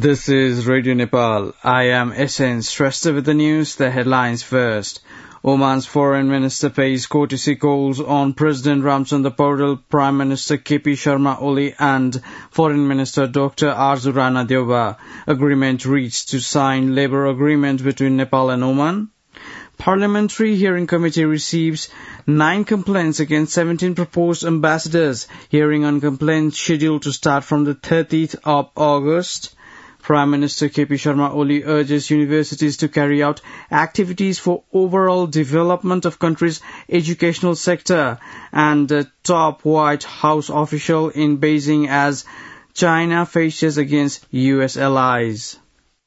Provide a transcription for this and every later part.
This is Radio Nepal. I am Essence. Stressed with the news, the headlines first. Oman's Foreign Minister pays courtesy calls on President Ramchandra Paudel, Prime Minister KP Sharma Oli and Foreign Minister Dr. Arzu Rana Deuba. Agreement reached to sign labour agreement between Nepal and Oman. Parliamentary Hearing Committee receives 9 complaints against 17 proposed ambassadors. Hearing on complaints scheduled to start from the 30th of August. Prime Minister KP Sharma Oli urges universities to carry out activities for overall development of country's educational sector, and a top White House official in Beijing as China faces against US allies.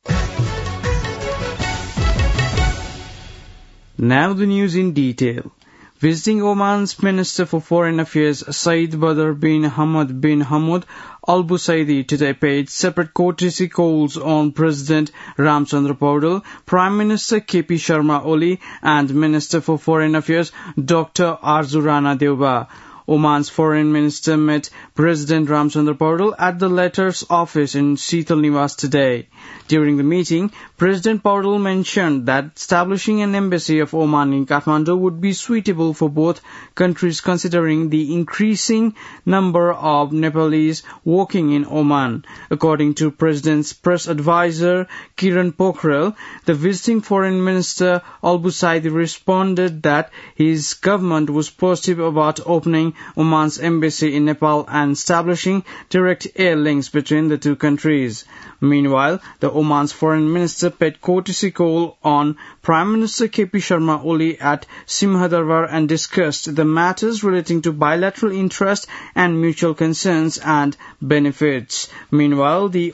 Now the news in detail. Visiting Oman's Minister for Foreign Affairs Saeed Badr bin Hamad bin Hamad Al Busaidi today paid separate courtesy calls on President Ramchandra Paudel, Prime Minister KP Sharma Oli and Minister for Foreign Affairs Dr. Arzu Rana Deuba. Oman's Foreign Minister met President Ramchandra Paudel at the latter's office in Sheetal Niwas today. During the meeting, President Paudel mentioned that establishing an embassy of Oman in Kathmandu would be suitable for both countries considering the increasing number of Nepalese working in Oman. According to President's press advisor Kiran Pokhrel, the visiting Foreign Minister Al Busaidi responded that his government was positive about opening Oman's embassy in Nepal and establishing direct air links between the two countries. Meanwhile, the Oman's Foreign Minister paid courtesy call on Prime Minister KP Sharma Oli at Simhadarbar and discussed the matters relating to bilateral interest and mutual concerns and benefits. Meanwhile, the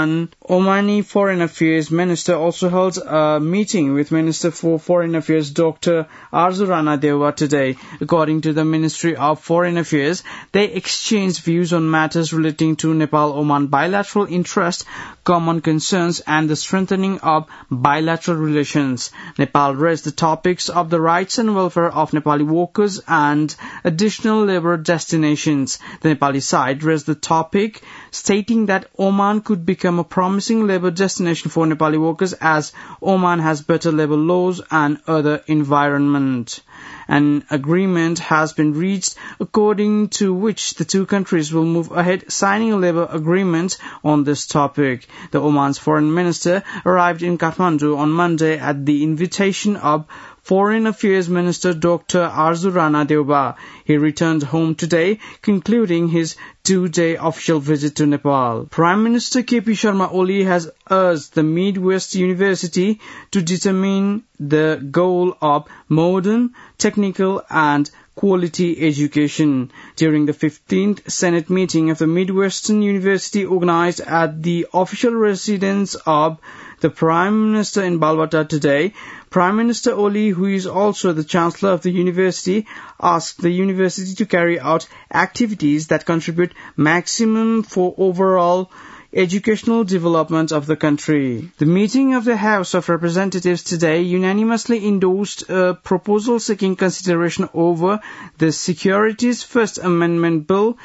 Omani Foreign Affairs Minister also held a meeting with Minister for Foreign Affairs Dr. Arzu Rana Deuba today. According to the Ministry of Foreign Affairs, they exchanged views on matters relating to Nepal-Oman bilateral interest, common concerns and the strengthening of bilateral relations. Nepal raised the topics of the rights and welfare of Nepali workers and additional labour destinations. The Nepali side raised the topic, stating that Oman could become a promising labour destination for Nepali workers as Oman has better labour laws and other environment. An agreement has been reached according to which the two countries will move ahead signing a labour agreement on this topic. The Oman's foreign minister arrived in Kathmandu on Monday at the invitation of Foreign Affairs Minister Dr. Arzu Rana Deuba. He returned home today, concluding his 2-day official visit to Nepal. Prime Minister KP Sharma Oli has urged the Midwest University to determine the goal of modern, technical and quality education. During the 15th Senate meeting of the Midwestern University organized at the official residence of the Prime Minister in Balwata today, Prime Minister Oli, who is also the Chancellor of the university, asked the university to carry out activities that contribute maximum for overall educational development of the country. The meeting of the House of Representatives today unanimously endorsed a proposal seeking consideration over the Securities First Amendment Bill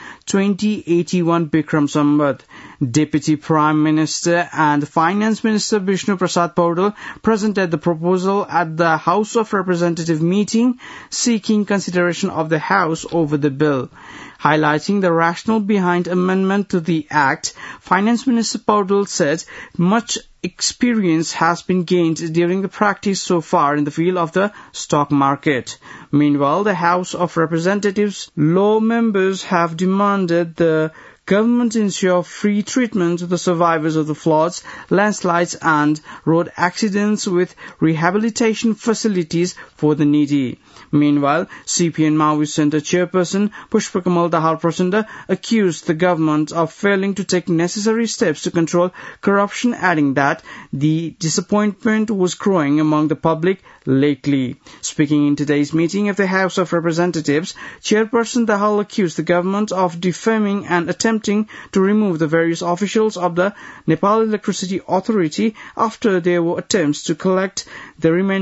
2081 Bikram Sambat. Deputy Prime Minister and Finance Minister Bishnu Prasad Paudel presented the proposal at the House of Representatives meeting seeking consideration of the House over the bill. Highlighting the rationale behind amendment to the Act, Finance Minister Paudel said much experience has been gained during the practice so far in the field of the stock market. Meanwhile, the House of Representatives law members have demanded the government ensure free treatment to the survivors of the floods, landslides and road accidents with rehabilitation facilities for the needy. Meanwhile, CPN Maoist Center chairperson Pushpakamal Dahal Prachanda accused the government of failing to take necessary steps to control corruption, adding that the disappointment was growing among the public lately. Speaking in today's meeting of the House of Representatives, Chairperson Dahal accused the government of defaming and attempting to remove the various officials of the Nepal Electricity Authority after there were attempts to collect the remaining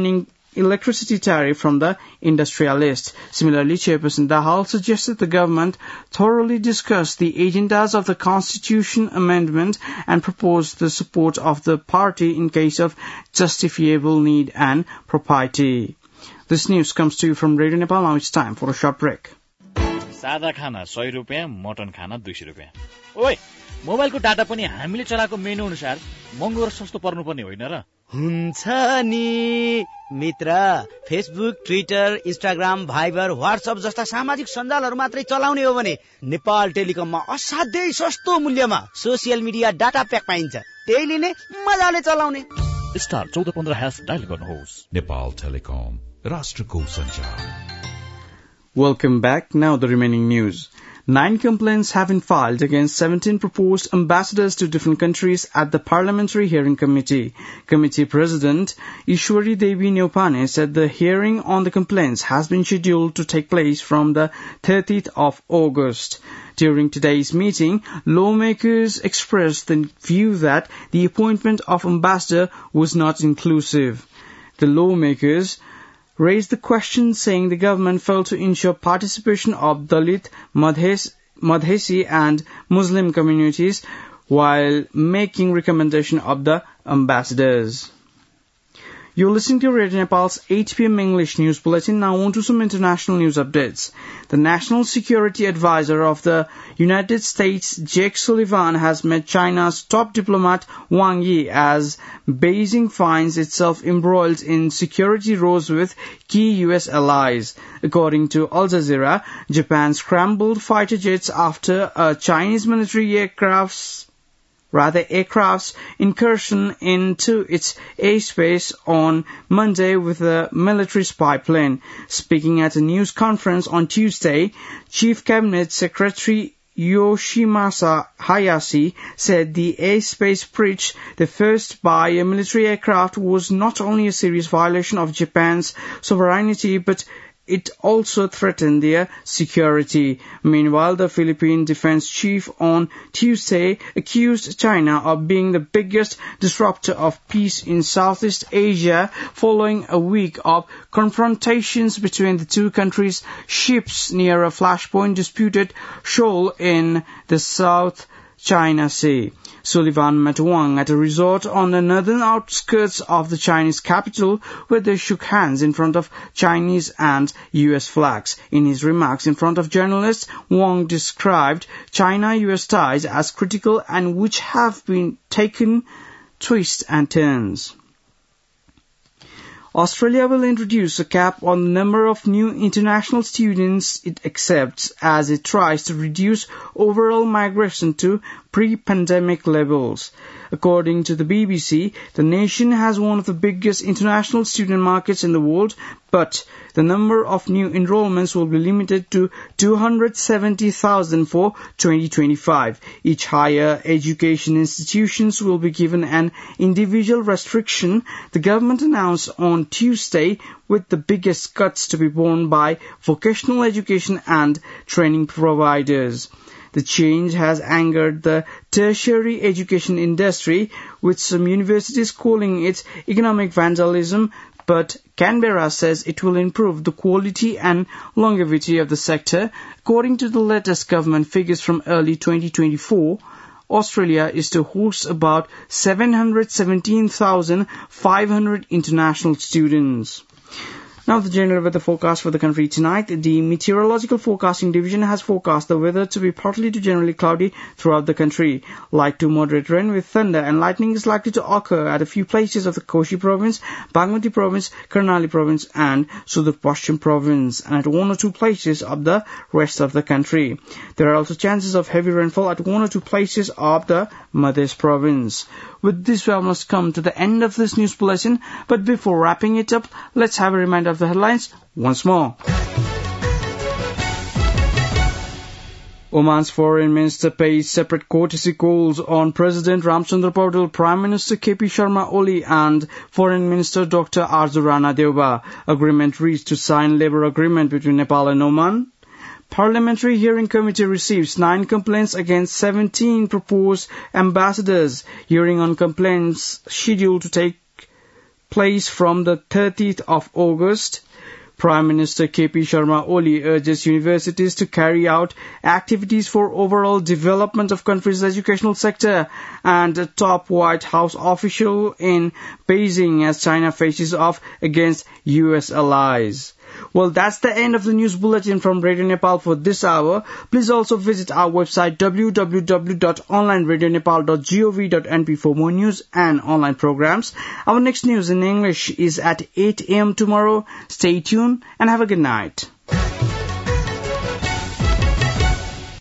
electricity tariff from the industrialist. Similarly, Chairperson Dahal suggested the government thoroughly discuss the agendas of the Constitution Amendment and propose the support of the party in case of justifiable need and propriety. This news comes to you from Radio Nepal. Now it's time for a short break. सादा खाना 100 रुपैयाँ, mutton खाना 200 रुपैयाँ. ओइ, मोबाइलको data पनि हामीले चलाएको मेनु अनुसार महँगो र सस्तो पर्नुपर्ने होइन र? हुन्छ नि मित्र, Facebook, Twitter, Instagram, Viber, WhatsApp जस्ता सामाजिक सञ्जालहरू मात्रै चलाउने हो भने नेपाल टेलिकममा असाध्यै सस्तो मूल्यमा सोशल मिडिया डाटा प्याक पाइन्छ. त्यही लिने, मजाले चलाउने. स्टार 1415# डायल गर्नुहोस्. नेपाल टेलिकम, राष्ट्रको सञ्चार. Welcome back. Now the remaining news. 9 complaints have been filed against 17 proposed ambassadors to different countries at the Parliamentary Hearing Committee. Committee President Ishwari Devi Neopane said the hearing on the complaints has been scheduled to take place from the 30th of August. During today's meeting, lawmakers expressed the view that the appointment of ambassador was not inclusive. The lawmakers raised the question saying the government failed to ensure participation of Dalit, Madhesi and Muslim communities while making recommendation of the ambassadors. You're listening to Radio Nepal's 8 p.m. English News Bulletin. Now on to some international news updates. The National Security Advisor of the United States, Jake Sullivan, has met China's top diplomat Wang Yi as Beijing finds itself embroiled in security rows with key U.S. allies. According to Al Jazeera, Japan scrambled fighter jets after a Chinese military aircraft's incursion into its airspace on Monday with a military spy plane. Speaking at a news conference on Tuesday, Chief Cabinet Secretary Yoshimasa Hayashi said the airspace breach, the first by a military aircraft, was not only a serious violation of Japan's sovereignty, but it also threatened their security. Meanwhile, the Philippine defense chief on Tuesday accused China of being the biggest disruptor of peace in Southeast Asia following a week of confrontations between the two countries' ships near a flashpoint disputed shoal in the South China Sea. Sullivan met Wang at a resort on the northern outskirts of the Chinese capital, where they shook hands in front of Chinese and U.S. flags. In his remarks in front of journalists, Wang described China-U.S. ties as critical and which have been taken twists and turns. Australia will introduce a cap on the number of new international students it accepts as it tries to reduce overall migration to pre-pandemic levels. According to the BBC, the nation has one of the biggest international student markets in the world, but the number of new enrollments will be limited to 270,000 for 2025. Each higher education institutions will be given an individual restriction, the government announced on Tuesday, with the biggest cuts to be borne by vocational education and training providers. The change has angered the tertiary education industry, with some universities calling it economic vandalism, but Canberra says it will improve the quality and longevity of the sector. According to the latest government figures from early 2024, Australia is to host about 717,500 international students. Now the general weather forecast for the country tonight. The Meteorological Forecasting Division has forecast the weather to be partly to generally cloudy throughout the country. Light to moderate rain with thunder and lightning is likely to occur at a few places of the Koshi Province, Bagmati Province, Karnali Province and Sudur Pashchim Province, and at one or two places of the rest of the country. There are also chances of heavy rainfall at one or two places of the Madhya Province. With this, we must come to the end of this news bulletin, but before wrapping it up, let's have a reminder of the headlines once more. Oman's foreign minister pays separate courtesy calls on President Ramchandra Paudel, Prime Minister KP Sharma Oli and Foreign Minister Dr. Arzu Rana Deuba. Agreement reached to sign labour agreement between Nepal and Oman. Parliamentary Hearing Committee receives 9 complaints against 17 proposed ambassadors. Hearing on complaints scheduled to take place from the 30th of August. Prime Minister KP Sharma Oli urges universities to carry out activities for overall development of country's educational sector, and a top White House official in Beijing as China faces off against US allies. Well, that's the end of the news bulletin from Radio Nepal for this hour. Please also visit our website www.onlineradionepal.gov.np for more news and online programs. Our next news in English is at 8 a.m. tomorrow. Stay tuned and have a good night.